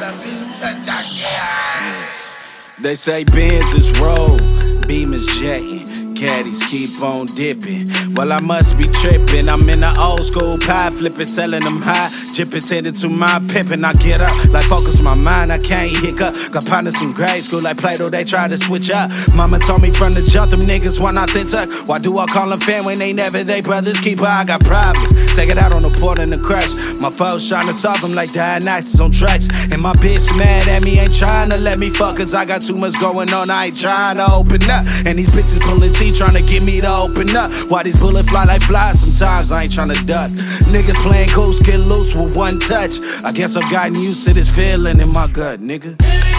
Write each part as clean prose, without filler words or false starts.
They say Benz is roll, Beam is J. Caddies keep on dipping. Well, I must be tripping. I'm in the old school pie flipping, selling them high. Jipping tended to my pimping. I get up, like focus my mind, I can't hiccup. Got partners from grade school like Plato, they try to switch up. Mama told me from the jump, them niggas why not then tuck. Why do I call them fan when they never they brothers keeper? I got problems. Take it out on the port and the crush. My foes trying to solve them like Dionysus on tracks. And my bitch mad at me, ain't trying to let me fuck, cause I got too much going on, I ain't trying to open up. And these bitches pulling teeth trying to get me to open up. Why these bullets fly like flies? Sometimes I ain't trying to duck. Niggas playing goose, get loose with one touch. I guess I've gotten used to this feeling in my gut, nigga.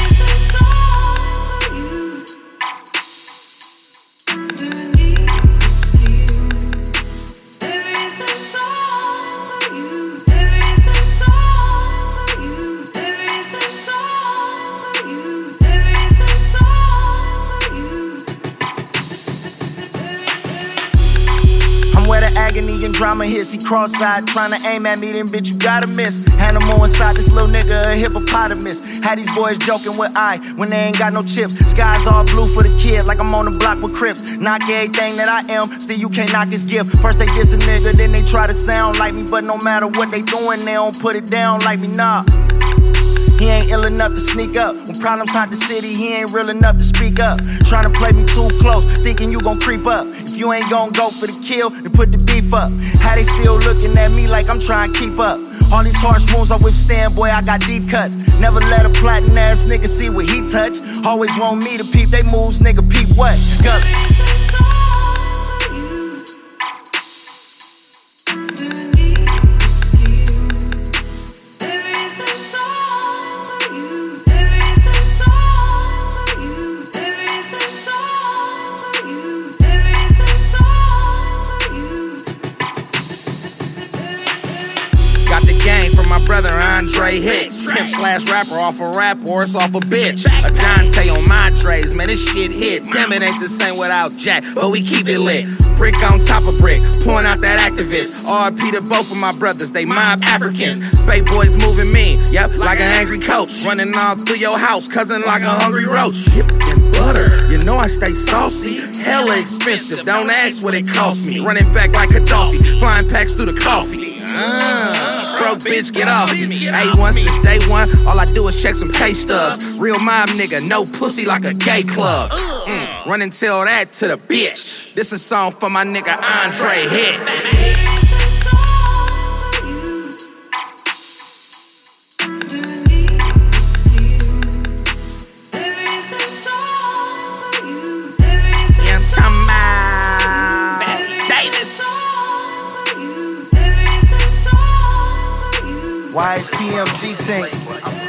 Where the agony and drama hits, he cross-eyed, tryna aim at me, then bitch, you gotta miss. Animal inside this little nigga, a hippopotamus. Had these boys joking with I when they ain't got no chips. Skies all blue for the kid, like I'm on the block with Crips. Knock everything that I am, still you can't knock this gift. First they diss a nigga, then they try to sound like me, but no matter what they doing, they don't put it down like me, nah. He ain't ill enough to sneak up. When problems haunt the city, he ain't real enough to speak up. Tryna play me too close, thinking you gon' creep up. If you ain't gon' go for the kill, then put the beef up. How they still looking at me like I'm trying to keep up. All these harsh wounds I withstand, boy, I got deep cuts. Never let a plotting ass nigga see what he touch. Always want me to peep they moves, nigga, peep what? Gully. My brother Andre Hicks, pimp slash rapper off a rap or it's off a bitch. A Dante on my trays, man, this shit hit. Damn, it ain't the same without Jack, but we keep it lit. Brick on top of brick, pouring out that activist. RP to both of my brothers, they mob Africans. Spade boys moving mean, yep, like an angry coach. Running all through your house, cousin like a hungry roach. Dipped in butter, you know I stay saucy. Hella expensive, don't ask what it cost me. Running back like Gaddafi, flying packs through the coffee. Broke bitch, get off me. A1 since day one, all I do is check some pay stubs. Real mob nigga, no pussy like a gay club. Run and tell that to the bitch. This a song for my nigga Andre Hicks. Why is TMG Tank?